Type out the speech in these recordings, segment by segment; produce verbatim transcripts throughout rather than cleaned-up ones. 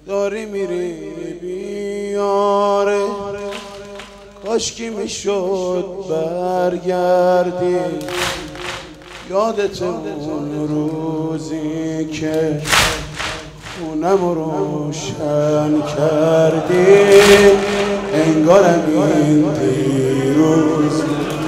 داری میری بیاره، کاشکی میشد برگردی. یادت اون روزی که خونم روشن کردی، انگارم این دیروز،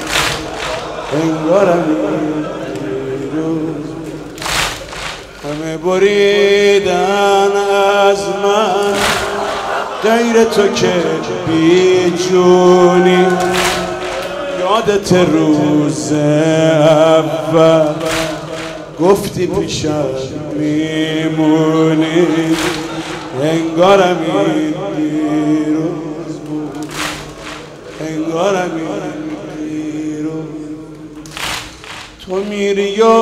انگارم این دیروز. همه بریدن از من غیر تو که بی جونی. یادت روز اول گفتی پیشم میمونی، انگارم این دیروز بود، انگارم این دیروز. تو میری و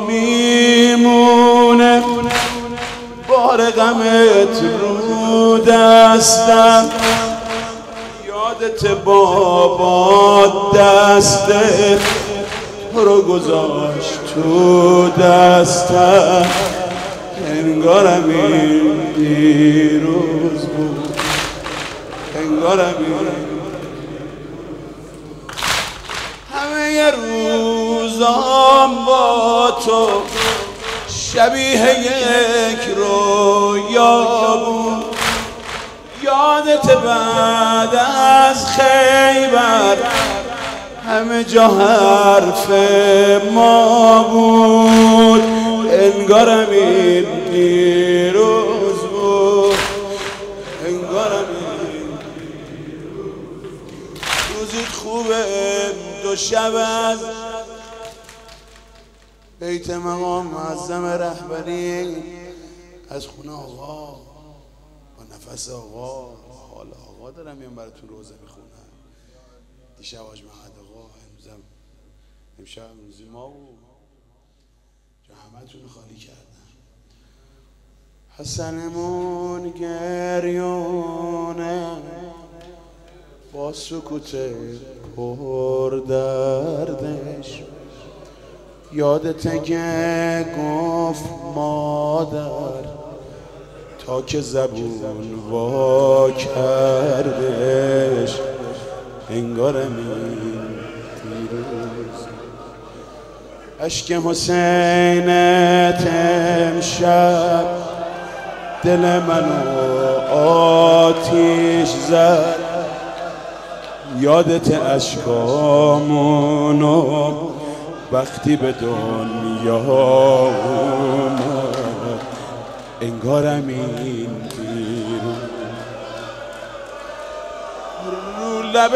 میمونه بار غمت رو دستم. یادت بابا دستت رو گذاشت تو دستم، انگارم این دیروز بود، انگارم این. همه روزام با تو شبیه یک رویا بود. یادت بعد از خیبر همه جا حرف ما بود، انگارم این دیروز بود، انگارم این دیروز. روزیت خوبه دو شب از بیت مقام معظم رهبری، از خونه آقا با نفس آقا، حال آقا دارم میام براتون روزه میخونم. دیشب حاج محمد آقا، امروزم امشب امروزی ما بود، جا همتون خالی کردن. حسنمون گریونه با سکوت پر دردش. یادت که گفت مادر تا که زبون وا کردش، انگارم این دیروز. اشک حسینت امشب دل منو آتیش زد. یادت اشکامونو وقتی به دنیا اومد، انگارم این دیروز. رو لب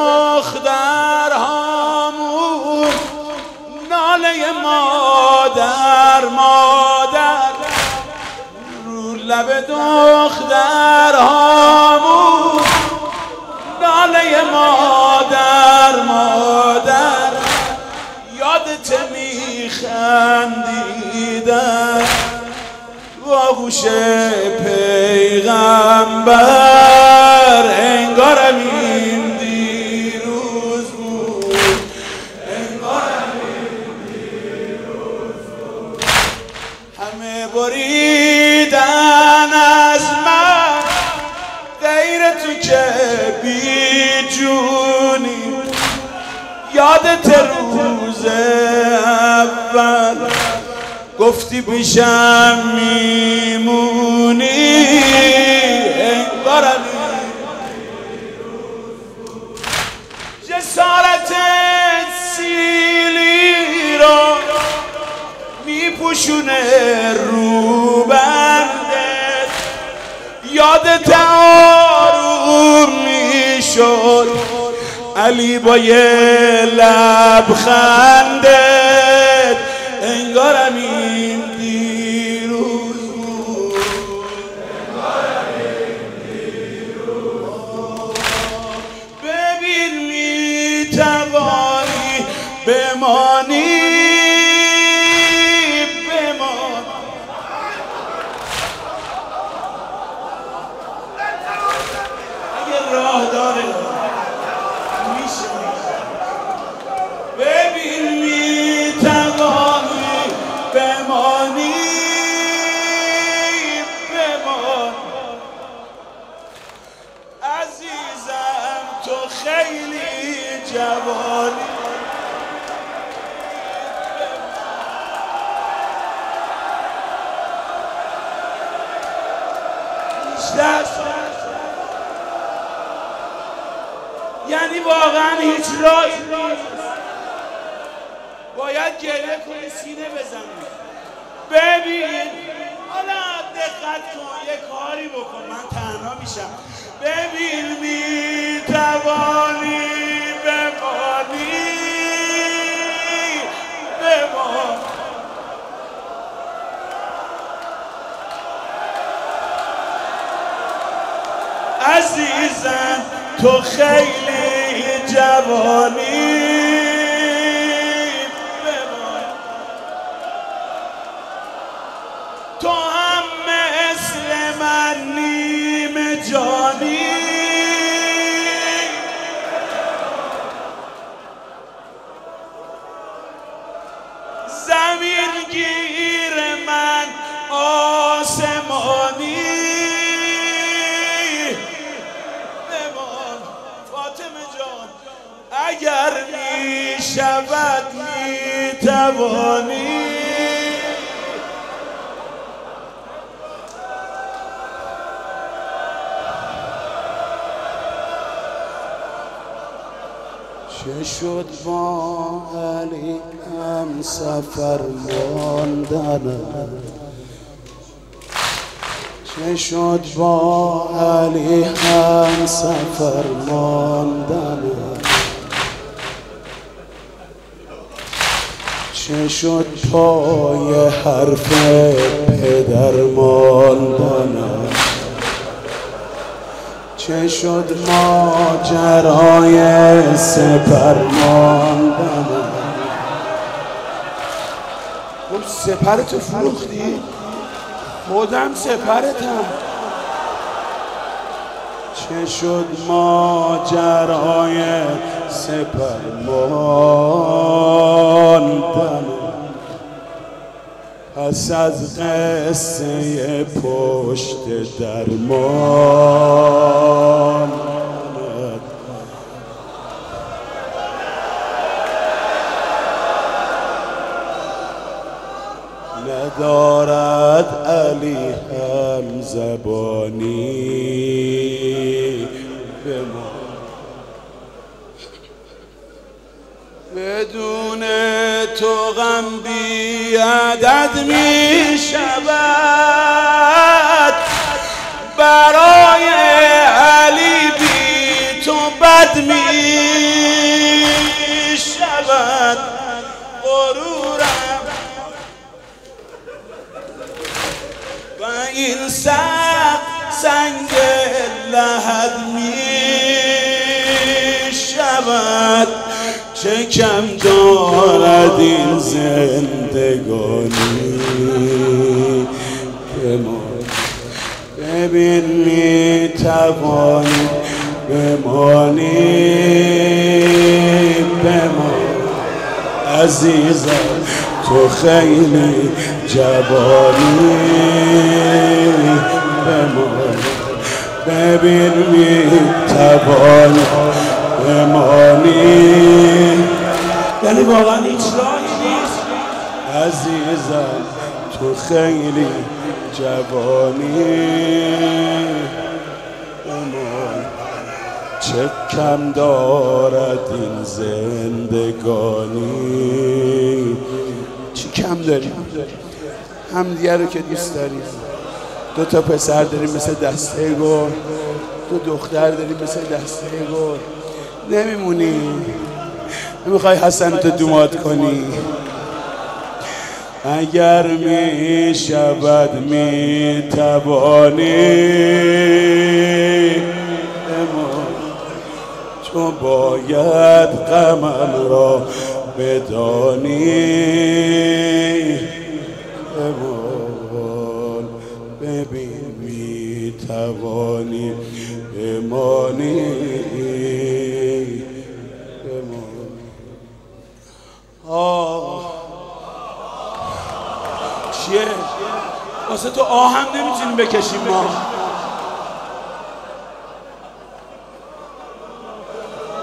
دخترهامون ناله مادر مادر، رو لب دخترهامون ناله مادر مادر. یادت میخندیدن و آغوش پیغمبر، انگارم این دیروز بود، انگارم این دیروز بود. همه بریدن از من غیر تو که بی جونی. یادت روز اول گفتی پیشم میمونی، انگارم این دیروز بود. جسارت سیلی رو میپوشونه رو بندت. یادت آروم میشد علی با یه لبخندت، انگارم این دیروز بود، انگارم این دیروز بود. ببین میتوانی بمانی بمان، اگه راه داره ببین میتوانی بمانی بمان. خیلی جوانی یعنی واقعا هیچ راهی نیست، باید گله کنی سینه بزنی. ببین حالا دقت کن یه کاری بکن، من تنها میشم. ببین میتوانی بمانی بمان عزیزم تو خیلی جوانی بمان، تو هم مثل من نیمه جانی. زمین گیر من آسمانی بمان. فاطمه جان اگر می شود می توانی چه شد با علی هم سفر ماندنم، چه شد با علی هم سفر ماندنم، چه شد پای حرف پدر ماندنم، چه شد ماجرای سپر ماندنم. خب سپرتو فروختی؟ خودم سپرتم. چه شد ماجرای سپر ماندنم، پس از قصه پشت درمان ندارد علی هم زبانی بمان. بدون تو غم بی عدد می شود، برای علی بی تو بد می شود. غرورم و این سخت سنگ لحد می شود. چه کم دارد این زندگانی بمان. ببین می توانی بمانی بمان. عزیزم تو خیلی جوانی بمان. ببین می توانی بمانی، یعنی واقعا هیچ راهی نیست. عزیزم تو خیلی جوانی بمان. چه کم دارد این زندگانی. چی کم داریم؟ همدیگه رو که دوست داریم. دو تا پسر داریم مثل دسته گل، دو دختر داریم مثل دسته گل. نمیمونی؟ نمیخوای حسن تو دومات کنی؟ اگر می شود می توانی تو باید غمم را بدانی. بمان ببین می توانی بمانی بمان. آه چیه؟ واسه تو آهم نمیتونیم بکشیم ما.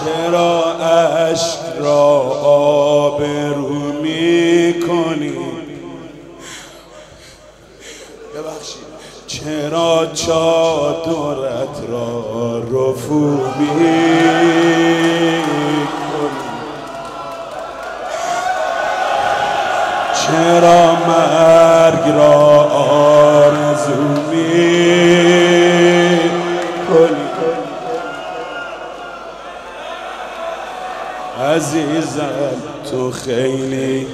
چرا عشق را آبرو میکنی؟ ببخشید چرا چادرت را رفو میکنی؟ چرا مرگ را آرزو میکنی؟ عزیزم تو خیلی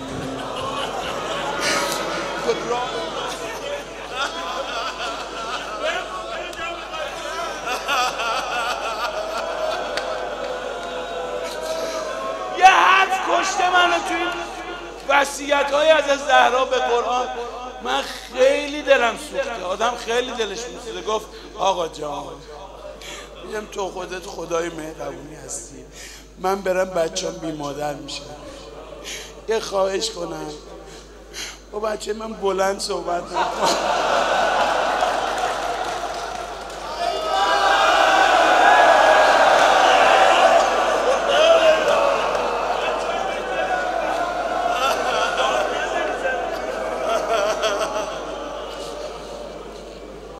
یه حرف کشته منو توی وصیت‌های از زهرا به قرآن. من خیلی دلم سوخته، آدم خیلی دلش میسوزه. گفت آقا جان میگم تو خودت خدای مهربونی هستی، من برم بچه‌م بی مادر میشه، یه خواهش کنم با بچه من بلند صحبت نکن.